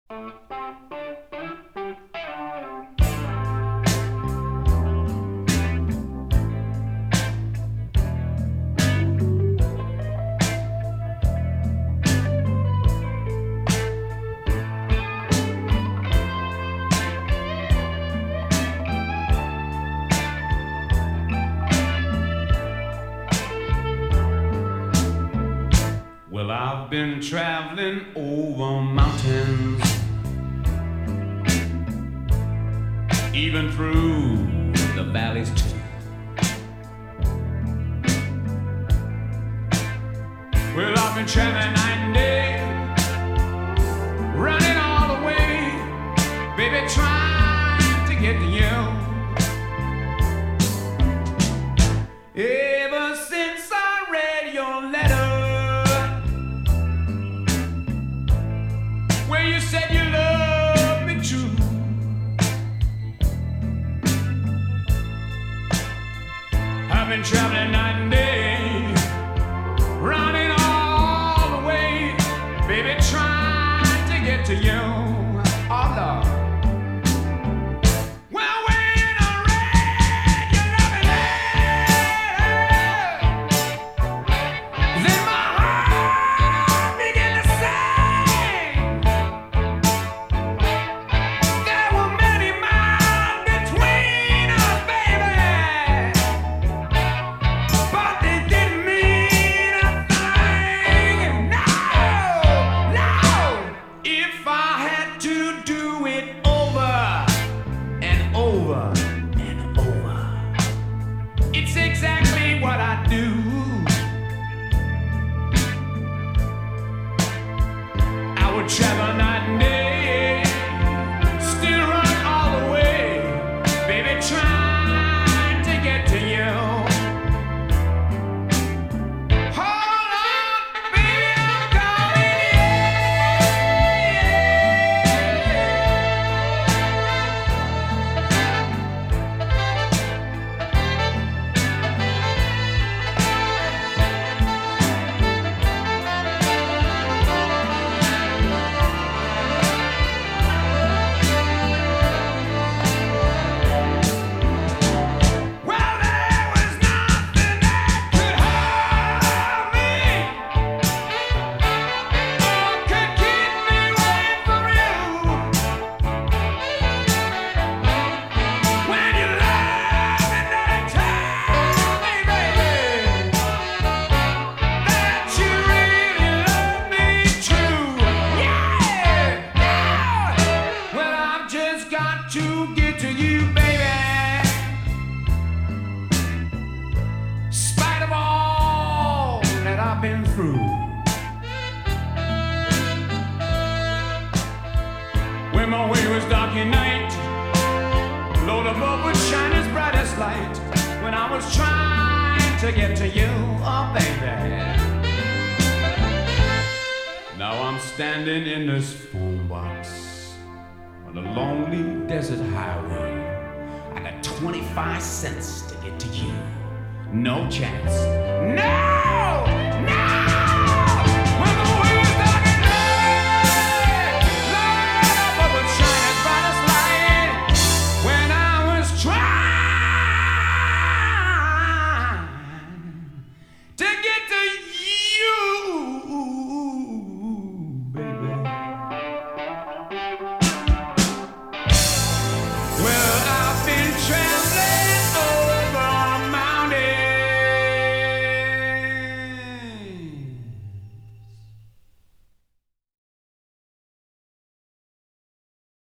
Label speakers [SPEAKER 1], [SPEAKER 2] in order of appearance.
[SPEAKER 1] Well, I've been traveling over mountains, even through the valleys too. Well, I've been traveling night and day, running all the way, baby, trying to get to you. Ever since I read your letter, where you said you loved me true, I've been traveling night and day, running all the way, baby, trying to get to you. Oh, Lord. Well, when I read your loving letter, then my heart began to sing. There were many miles between us, baby, but they didn't mean a thing. No, no. If I had to do it over and over and over, it's exactly what I do. I would travel night and day, still run all the way, baby, trying to get to you. Hold on, baby, I'm calling you. Well, there was nothing that could hold me or could keep me away from you. When you love me, then tell me, baby, that you really love me true. Yeah, yeah. Well, I've just got to get to you, baby. Spite of all that I've been through. When my way was dark at night, Lord above would shine his brightest light. When I was trying to get to you, oh baby. Now I'm standing in this phone box on a lonely desert highway. I got 25 cents to get to you. No chance. No!